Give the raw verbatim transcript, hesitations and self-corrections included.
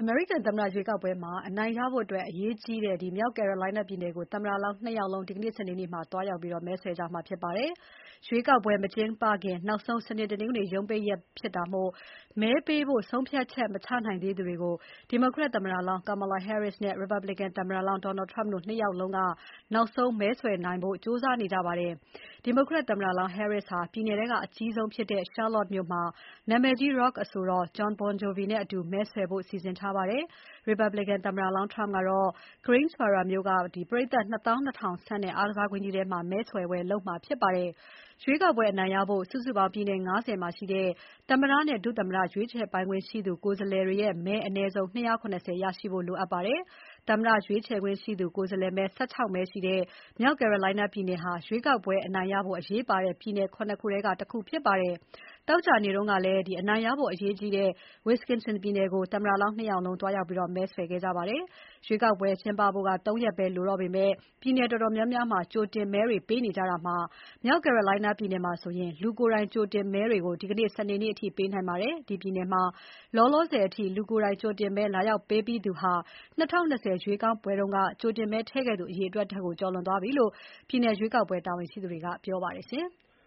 အမေရိကန်သမ္မတရွေးကောက်ပွဲမှာအနိုင်ရဖို့အတွက်အရေးကြီးတဲ့မြောက် Carolina ပြည်နယ်ကိုသမ္မတလောင်း ၂ ယောက်လုံး ဒီကနေ့ စနေနေ့မှာ သွားရောက်မဲဆွယ်ကြမှာဖြစ်ပါတယ်။ ရွေးကောက်ပွဲမကျင်းပခင် နောက်ဆုံး စနေ၊ တနင်္ဂနွေ ရုံးပိတ်ရက်ဖြစ်တာမို့ မဲပေးဖို့ဆုံးဖြတ်ချက် မချနိုင်သေးသူတွေကို Democrat သမ္မတလောင်း Kamala Harris နဲ့ Republican သမ္မတလောင်း Donald Trump တို့ ၂ ယောက်လုံးက နောက်ဆုံးမဲဆွယ်နိုင်ဖို့ ကြိုးစားနေကြပါတယ်။ Democrat သမ္မတလောင်း Harris ဟာပြည်နယ်ထဲက အကြီးဆုံးဖြစ်တဲ့ Charlotte မြို့မှာ နာမည်ကြီး Rock အဆိုတော် Jon Bon Jovi နဲ့အတူ မဲဆွယ်ဖို့ စီစဉ်ထားပါတယ်။ Republican သမ္မတလောင်း Trump ကတော့ Greensboro မြို့က ပရိတ်သတ် ၂၂,၀၀၀ ဆန့်တဲ့ အားကစားကွင်းကြီးထဲမှာ မဲဆွယ်ပွဲလုပ်မှာဖြစ်ပါတယ်။ ရွေးကောက်ပွဲအနိုင်ရဖို့ စုစုပေါင်းပြည်နယ် ၅၀ မှာရှိတဲ့ သမ္မတနဲ့ ဒုသမ္မတရွေးချယ်ပိုင်ခွင့်ရှိသူ ကိုယ်စားလှယ်တွေရဲ့ မဲအနည်းဆုံး ၂၇၀ ရရှိဖို့လိုအပ်ပါတယ်။ သမ္မတရွေးချယ်ခွင့်ရှိသူ ကိုယ်စားလှယ်မဲ ၁၆ မဲရှိတဲ့ မြောက် Carolina ပြည်နယ်ဟာ ရွေးကောက်ပွဲအနိုင်ရဖို့ အရေးပါတဲ့ ပြည်နယ် ၇ ခုထဲက တခုဖြစ်ပါတယ်။ သောကြာနေ့တုန်းကလည်း အနိုင်ရဖို့ အရေးကြီးတဲ့ Wisconsin ပြည်နယ်ကို သမ္မတလောင်း ၂ ယောက်လုံး သွားရောက်မဲဆွယ်ခဲ့ကြပါတယ်။ ရွေးကောက်ပွဲကျင်းပဖို့ ၃ ရက်ပဲလိုတော့ပေမဲ့ ပြည်နယ်တော်တော်များများမှာ ကြိုတင်မဲတွေပေးနေကြတာမှာ မြောက် Carolina ပြည်နယ်မှာဆိုရင် လူကိုယ်တိုင်ကြိုတင်မဲတွေကို ဒီနေ့ စနေနေ့အထိ ပေးနိုင်ပါတယ်။ ဒီပြည်နယ်မှာ လောလောဆယ်အထိ လူကိုယ်တိုင်ကြိုတင်မဲလာရောက်ပေးပြီးသူဟာ ၂၀၂၀ ရွေးကောက်ပွဲတုန်းက ကြိုတင်မဲထည့်ခဲ့သူအရေအတွက်ထက် ကျော်လွန်သွားပြီလို့ ပြည်နယ်ရွေးကောက်ပွဲတာဝန်ရှိသူတွေက ပြောပါတယ်ရှင်။